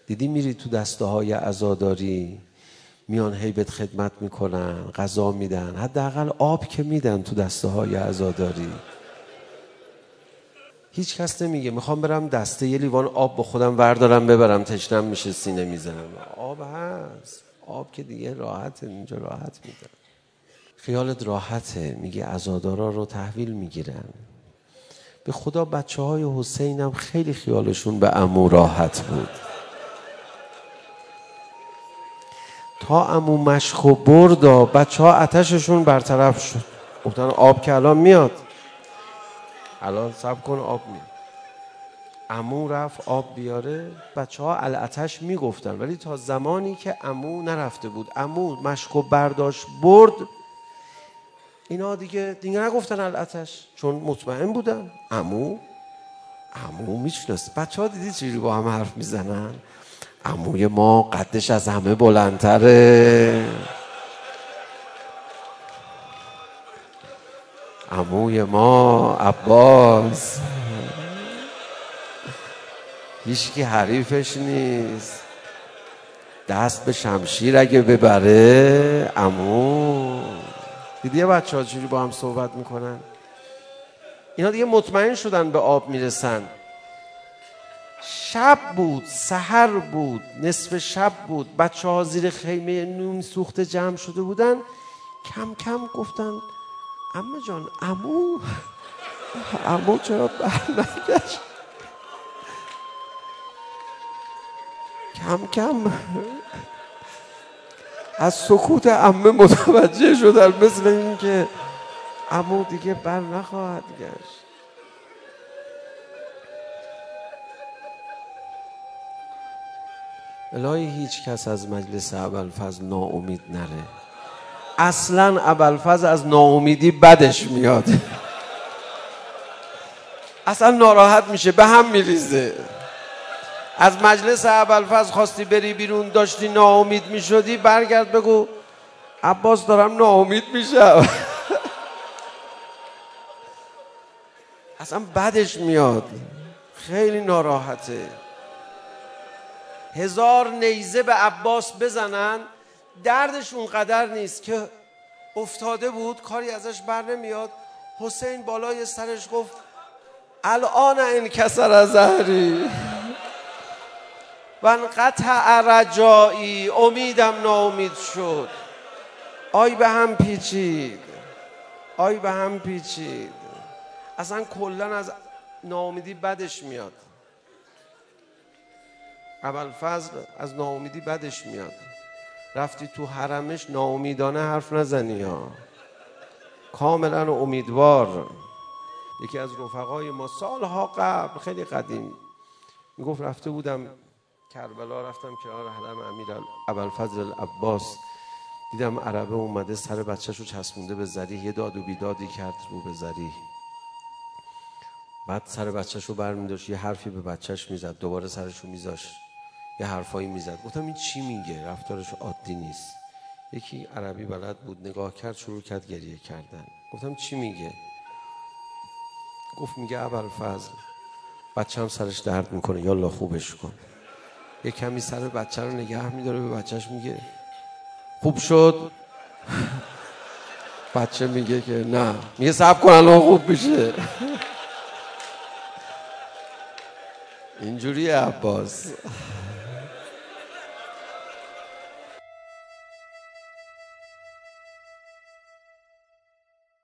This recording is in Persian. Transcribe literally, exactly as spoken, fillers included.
دیدی میری تو دسته های عزاداری میان هیبت خدمت میکنن، غذا میدن، حداقل آب که میدن تو دسته های عزاداری. هیچ کس نمیگه میخوام برم دسته یه لیوان آب با خودم وردارم ببرم تشنم میشه سینه میزنم. آب هست، آب که دیگه راحته، اینجا راحت میدن. خیالت راحته. میگه عزادارا رو تحویل میگیرن. به خدا بچه های حسین هم خیلی خیالشون به عمو راحت بود. تا عمو مشکو بردا بچه ها آتششون برطرف شد. گفتن آب که الان میاد، الان صبر کن آب میاد. عمو رفت آب بیاره، بچه ها الاتش میگفتن، ولی تا زمانی که عمو نرفته بود، عمو مشکو برداشت برد، اینا دیگه دیگه نگفتن الاتش، چون مطمئن بودن عمو عمو میشناسه. بچه ها دیدی چجوری با هم حرف میزنن؟ عموی ما قدش از همه بلندتره، عموی ما عباس هیچکی حریفش نیست، دست به شمشیر اگه ببره عمو. دیدی بچه ها چجوری با هم صحبت میکنن؟ اینا دیگه مطمئن شدن به آب میرسن. شب بود، سحر بود، نصف شب بود، بچه ها زیر خیمه نون سوخته جمع شده بودن. کم کم گفتن عمه جان عمو عمو چرا برنگشت؟ کم کم از سکوت عمه متوجه شدن مثل این که عمو دیگه بر نخواهد گشت. الهی هیچ کس از مجلس ابوالفضل ناامید نره. اصلا ابوالفضل از ناامیدی بدش میاد، اصلا ناراحت میشه، به هم میریزه. از مجلس ابوالفضل خواستی بری بیرون، داشتی ناامید میشدی، برگرد بگو عباس دارم ناامید میشم. اصلا بدش میاد، خیلی ناراحته. هزار نیزه به عباس بزنن دردش اونقدر نیست که افتاده بود، کاری ازش بر نمیاد. حسین بالای سرش گفت الان انکسر ظهری و انقطع رجایی، امیدم ناامید شد. آی به هم پیچید، آی به هم پیچید. اصلا کلن از ناامیدی بدش میاد. ابوالفضل از ناامیدی بدش میاد. رفتی تو حرمش ناامیدانه حرف نزنی ها، کاملا امیدوار. یکی از رفقای ما سالها قبل، خیلی قدیم، میگفت رفته بودم کربلا، رفتم کنار حرم امیر ابوالفضل العباس، دیدم عربه اومده سر بچه‌شو چسبونده به ذریح، یه داد و بیدادی کرد رو به ذریح. بعد سر بچه‌شو برمی‌داشت یه حرفی به بچه‌ش میزد، دوباره سرشو میذاشت یه حرفایی میزد. گفتم این چی میگه؟ رفتارش عادی نیست. یکی عربی بلد بود، نگاه کرد شروع کرد گریه کردن. گفتم چی میگه؟ گفت میگه ابوالفضل بچه‌م سرش درد میکنه، یالا خوبش کن. یه کمی سر بچه رو نگه میداره، به بچهش میگه خوب شد؟ بچه میگه که نه. میگه صبر کن الان خوب میشه. اینجوریه عباس.